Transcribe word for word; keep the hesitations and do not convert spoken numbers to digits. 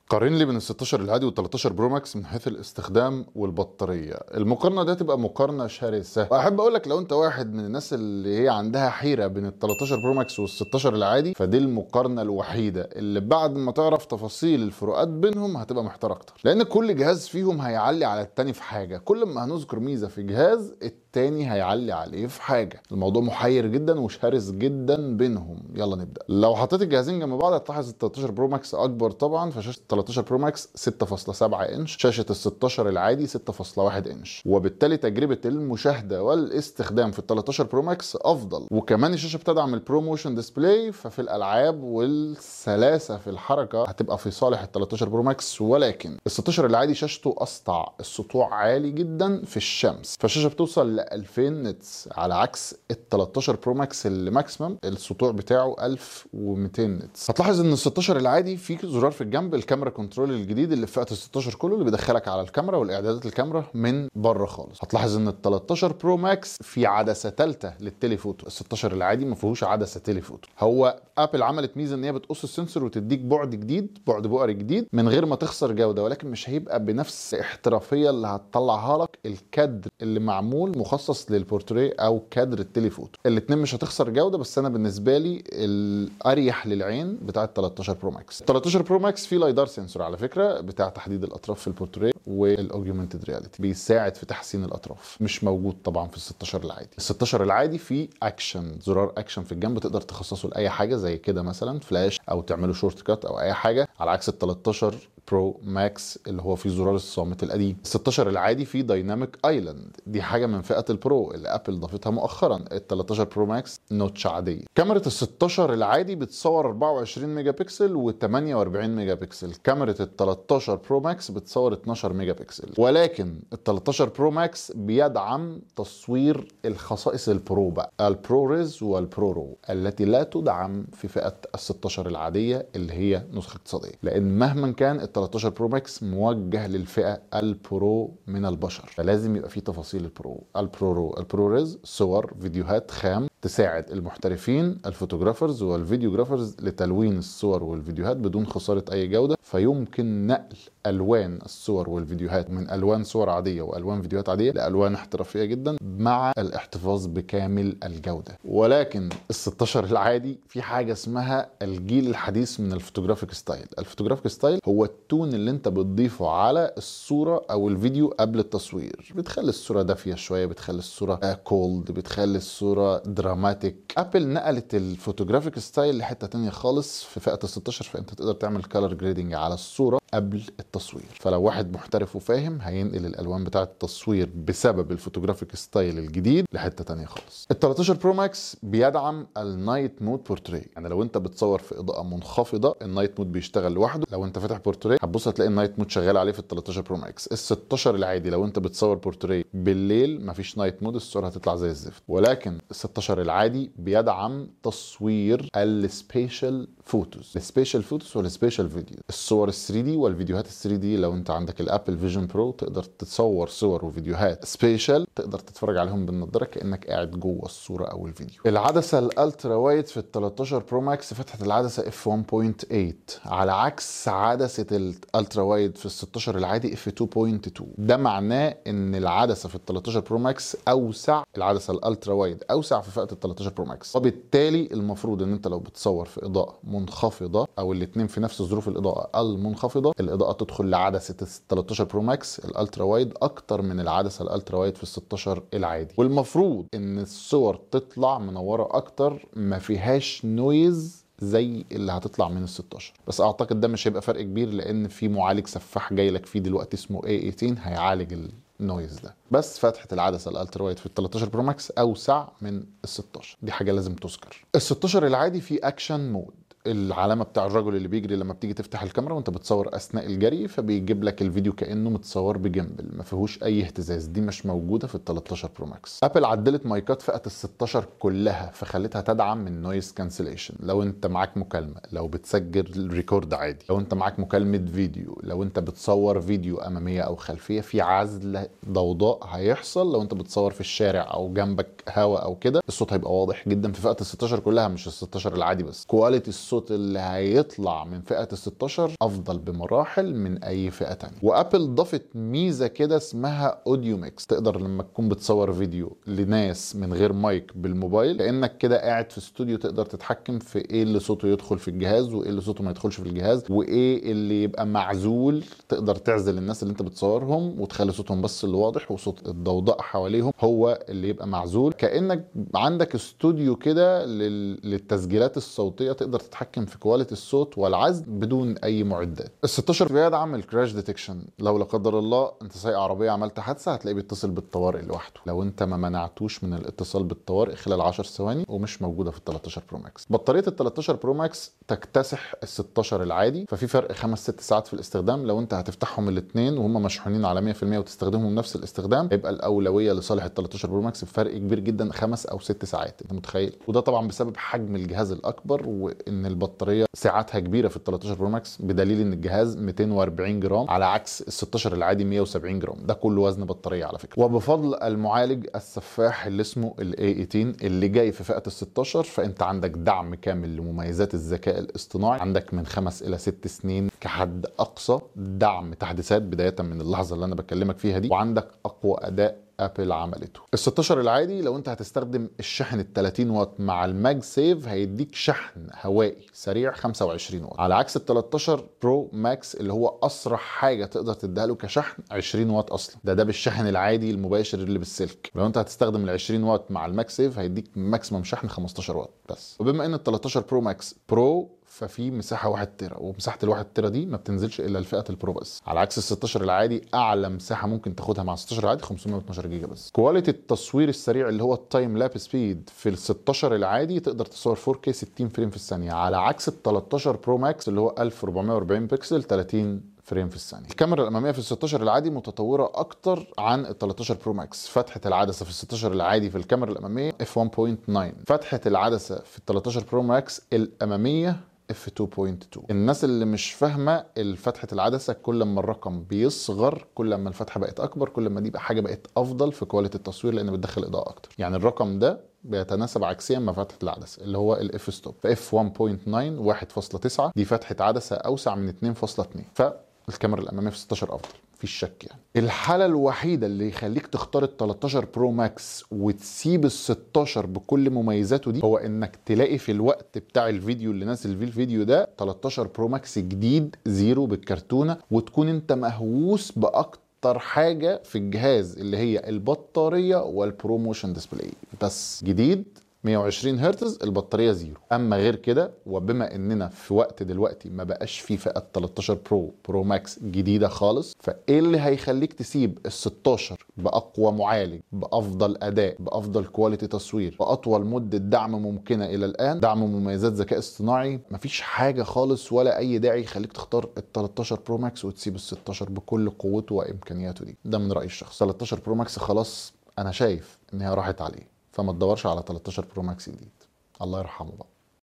قارن لي بين ال ستاشر العادي وال تلتاشر برو ماكس من حيث الاستخدام والبطاريه. المقارنه دي تبقى مقارنه شرسه، واحب اقول لك لو انت واحد من الناس اللي هي عندها حيره بين ال تلتاشر برو ماكس وال ستاشر العادي، فدي المقارنه الوحيده اللي بعد ما تعرف تفاصيل الفروقات بينهم هتبقى محتار اكتر، لان كل جهاز فيهم هيعلي على التاني في حاجه. كل ما هنذكر ميزه في جهاز التاني هيعلي عليه في حاجه. الموضوع محير جدا وشرس جدا بينهم. يلا نبدا. لو حطيت الجهازين جنب بعض هتلاحظ ال تلتاشر برو ماكس اكبر طبعا، فشاشه ال تلتاشر برو ماكس ستة فاصلة سبعة انش، شاشه ال ستاشر العادي ستة فاصلة واحد انش، وبالتالي تجربه المشاهده والاستخدام في ال تلتاشر برو ماكس افضل. وكمان الشاشه بتدعم البرو موشن ديسبلاي، ففي الالعاب والسلاسه في الحركه هتبقى في صالح ال تلتاشر برو ماكس. ولكن ال ستاشر العادي شاشته اسطع، السطوع عالي جدا في الشمس، فالشاشه بتوصل ل ألفين نتس، على عكس ال تلتاشر برو ماكس اللي ماكسيمم السطوع بتاعه ألف ومئتين نتس. هتلاحظ ان ال ستاشر العادي فيه زرار في الجنب، الكاميرا كنترول الجديد اللي في فئه ال ستاشر كله، اللي بيدخلك على الكاميرا والاعدادات الكاميرا من بره خالص. هتلاحظ ان ال تلتاشر برو ماكس في عدسه ثالثه للتليفوتو، ال ستاشر العادي ما فيهوش عدسه تليفوتو. هو ابل عملت ميزه ان هي بتقص السنسور وتديك بعد جديد، بعد بؤري جديد من غير ما تخسر جوده، ولكن مش هيبقى بنفس الاحترافيه اللي هتطلعها لك الكادر اللي معمول مخصص للبورتريه او كادر التليفوتو. الاثنين مش هتخسر جوده، بس انا بالنسبه لي الاريح للعين بتاع ال تلتاشر برو ماكس. ال تلتاشر برو ماكس فيه لايدار سنسور على فكره بتاع تحديد الاطراف في البورتريه والاوجمانتد رياليتي، بيساعد في تحسين الاطراف، مش موجود طبعا في ال ستاشر العادي. ال ستاشر العادي فيه اكشن، زرار اكشن في الجنب تقدر تخصصه لاي حاجه زي كده، مثلا فلاش او تعمله شورت كات او اي حاجه، على عكس ال تلتاشر برو ماكس اللي هو فيه زرار الصامت القديم. ال ستاشر العادي فيه دايناميك ايلاند، دي حاجه من فئه البرو اللي ابل ضافتها مؤخرا. ال تلتاشر برو ماكس نوتش عاديه. كاميرا ال ستاشر العادي بتصور أربعة وعشرين ميجا بكسل و ثمانية وأربعين ميجا بكسل، كاميرا ال تلتاشر برو ماكس بتصور اتناشر ميجا بكسل. ولكن ال تلتاشر برو ماكس بيدعم تصوير الخصائص البرو بقى، البرو ريز والبرو رو، التي لا تدعم في فئه ال ستاشر العاديه اللي هي نسخه اقتصاديه، لان مهما كان ال تلتاشر برو ماكس موجه للفئه البرو من البشر، فلازم يبقى فيه تفاصيل البرو. البرو رو، البرو ريز، صور فيديوهات خام تساعد المحترفين الفوتوغرافرز والفيديوغرافرز لتلوين الصور والفيديوهات بدون خساره اي جوده، فيمكن نقل الوان الصور والفيديوهات من الوان صور عاديه والوان فيديوهات عاديه لالوان احترافيه جدا مع الاحتفاظ بكامل الجوده. ولكن ال ستاشر العادي في حاجه اسمها الجيل الحديث من الفوتوغرافيك ستايل. الفوتوغرافيك ستايل هو التون اللي انت بتضيفه على الصوره او الفيديو قبل التصوير، بتخلي الصوره دافيه شويه، بتخلي الصوره كولد، بتخلي الصوره دراماتيك. ابل نقلت الفوتوغرافيك ستايل لحته تانية خالص في فئه ال ستاشر، فانت تقدر تعمل كالر جريدنج على الصوره قبل التصوير. فلو واحد محترف وفاهم هينقل الالوان بتاعه التصوير بسبب الفوتوغرافيك ستايل الجديد لحته تانية خالص. ال تلتاشر برو ماكس بيدعم النايت مود بورتريه، يعني لو انت بتصور في اضاءه منخفضه النايت مود بيشتغل لوحده. لو انت فاتح بورتريه هتبص هتلاقي النايت مود شغال عليه في ال تلتاشر برو ماكس. ال ستاشر العادي لو انت بتصور بورتريه بالليل مفيش نايت مود، الصوره هتطلع زي الزفت. ولكن ال ستاشر العادي بيدعم تصوير السبيشال فوتوز. السبيشال فوتوز والسبيشال فيديو، الصور ال ثري دي والفيديوهات ال ثري دي. لو انت عندك الابل فيجن برو تقدر تصور صور وفيديوهات سبيشال تقدر تتفرج عليهم بالنضاره كانك قاعد جوه الصوره او الفيديو. العدسه الالترا وايد في ال تلتاشر برو ماكس فتحت العدسه اف واحد نقطة ثمانية، على عكس عدسه الالترا وايد في ال ستاشر العادي اف اتنين نقطة اتنين. ده معناه ان العدسه في ال تلتاشر برو ماكس اوسع، العدسه الالترا وايد اوسع في فئه ال تلتاشر برو ماكس، وبالتالي المفروض ان انت لو بتصور في اضاءه منخفضه او الاثنين في نفس ظروف الاضاءه المنخفضه، الاضاءه تدخل لعدسه ال تلتاشر برو ماكس الالترا وايد اكتر من العدسه الالترا وايد في ال ستاشر العادي. والمفروض ان الصور تطلع منوره اكتر، ما فيهاش نويز زي اللي هتطلع من ال ستاشر. بس اعتقد ده مش هيبقى فرق كبير، لان في معالج سفاح جاي لك فيه دلوقتي اسمه إيه تمنتاشر هيعالج النويز ده. بس فتحه العدسه الالترا وايد في ال تلتاشر برو ماكس اوسع من ال ستاشر، دي حاجه لازم تذكر. ال ستاشر العادي فيه اكشن مود، العلامه بتاع الرجل اللي بيجري لما بتيجي تفتح الكاميرا وانت بتصور اثناء الجري، فبيجيب لك الفيديو كانه متصور بجيمبل، ما فيهوش اي اهتزاز. دي مش موجوده في ال تلتاشر برو ماكس. ابل عدلت مايكات فئه ال ستاشر كلها، فخلتها تدعم من نويز كانسليشن. لو انت معاك مكالمه، لو بتسجل ريكورد عادي، لو انت معاك مكالمه فيديو، لو انت بتصور فيديو اماميه او خلفيه، في عزل ضوضاء هيحصل. لو انت بتصور في الشارع او جنبك هواء او كده الصوت هيبقى واضح جدا في فئه ال ستاشر كلها، مش ال ستاشر العادي بس. كواليتي الصوت الصوت اللي هيطلع من فئة ال ستاشر افضل بمراحل من اي فئة تانية. وابل ضافت ميزة كده اسمها اوديو ميكس، تقدر لما تكون بتصور فيديو لناس من غير مايك بالموبايل كأنك كده قاعد في استوديو، تقدر تتحكم في ايه اللي صوته يدخل في الجهاز وايه اللي صوته ما يدخلش في الجهاز، وايه اللي يبقى معزول. تقدر تعزل الناس اللي انت بتصورهم وتخلي صوتهم بس اللي واضح، وصوت الضوضاء حواليهم هو اللي يبقى معزول. كأنك عندك استوديو كده للتسجيلات الصوتية، تقدر تتحكم في كواليتي الصوت والعزل بدون اي معدات. ال ستاشر بيدعم الكراش ديتكشن، لو لا قدر الله انت سايق عربية عملت حادثة هتلاقيه بيتصل بالطوارئ لوحده لو انت ما منعتوش من الاتصال بالطوارئ خلال عشر ثواني، ومش موجودة في ال تلتاشر برو ماكس. بطارية ال تلتاشر برو ماكس تكتسح ال ستاشر العادي، ففي فرق خمس ست ساعات في الاستخدام. لو انت هتفتحهم الاثنين وهم مشحونين على مية في المية وتستخدمهم نفس الاستخدام، يبقى الاولوية لصالح ال تلتاشر برو ماكس بفرق كبير جدا، خمس او ست ساعات. انت متخيل؟ وده طبعا بسبب حجم الجهاز الاكبر، وان البطارية ساعاتها كبيرة في ال تلتاشر برو ماكس، بدليل ان الجهاز مئتين واربعين جرام على عكس ال ستاشر العادي مية وسبعين جرام. ده كله وزن بطارية على فكرة. وبفضل المعالج السفاح اللي اسمه ال إيه تمنتاشر اللي جاي في فئة ال ستاشر، فانت عندك دعم كامل لمميزات الذكاء الاصطناعي. عندك من خمس الى ست سنين كحد اقصى دعم تحديثات بداية من اللحظة اللي انا بكلمك فيها دي، وعندك اقوى اداء ابل عملته. ال ستاشر العادي لو انت هتستخدم الشحن ال تلاتين واط مع الماج سيف هيديك شحن هوائي سريع خمسة وعشرين واط، على عكس ال تلتاشر برو ماكس اللي هو اسرع حاجه تقدر تديها له كشحن عشرين واط اصلا. ده ده بالشحن العادي المباشر اللي بالسلك. لو انت هتستخدم ال عشرين واط مع الماج سيف هيديك ماكسيمم شحن خمستاشر واط بس. وبما ان ال تلتاشر برو ماكس برو ففي مساحه واحد تيرا، ومساحه ال واحد تيرا دي ما بتنزلش الا لفئه البرو بس، على عكس ال ستاشر العادي اعلى مساحه ممكن تاخدها مع ستاشر العادي خمسمية واتناشر جيجا بس. كواليتي التصوير السريع اللي هو التايم لاب سبيد في ال ستاشر العادي تقدر تصور فور كيه ستين فريم في الثانيه، على عكس ال تلتاشر برو ماكس اللي هو الف واربعمية واربعين بكسل تلاتين فريم في الثانيه. الكاميرا الاماميه في ال ستاشر العادي متطوره اكتر عن ال تلتاشر برو ماكس. فتحه العدسه في ال ستاشر العادي في الكاميرا الاماميه اف واحد نقطة تسعة، فتحه العدسه في ال تلتاشر برو ماكس الاماميه اف اتنين نقطة اتنين. الناس اللي مش فاهمه فتحه العدسه، كل ما الرقم بيصغر كل ما الفتحه بقت اكبر، كل ما دي بقى حاجه بقت افضل في كواليتي التصوير لان بتدخل اضاءه اكتر. يعني الرقم ده بيتناسب عكسيا مع فتحه العدسه اللي هو الاف ستوب. فاف واحد نقطة تسعة واحد فاصلة تسعة دي فتحه عدسه اوسع من اتنين فاصلة اتنين، فالكاميرا الاماميه في ستاشر افضل مفيش شك. يعني الحاله الوحيده اللي يخليك تختار ال تلتاشر برو ماكس وتسيب ال ستاشر بكل مميزاته دي هو انك تلاقي في الوقت بتاع الفيديو اللي نازل فيه الفيديو ده تلتاشر برو ماكس جديد زيرو بالكرتونه، وتكون انت مهووس باكتر حاجه في الجهاز اللي هي البطاريه والبروموشن ديسبلاي. بس جديد مية وعشرين هرتز، البطاريه زيرو. اما غير كده، وبما اننا في وقت دلوقتي ما بقاش في فئه تلتاشر برو برو ماكس جديده خالص، فايه اللي هيخليك تسيب ال ستاشر باقوى معالج بافضل اداء بافضل كواليتي تصوير باطول مده دعم ممكنه الى الان، دعم مميزات ذكاء اصطناعي؟ مفيش حاجه خالص ولا اي داعي يخليك تختار ال تلتاشر برو ماكس وتسيب ال ستاشر بكل قوته وامكانياته دي. ده من رايي الشخصي. تلتاشر برو ماكس خلاص انا شايف ان هي راحت عليه، فما تدورش على تلتاشر برو ماكس جديد. الله يرحمه بقى.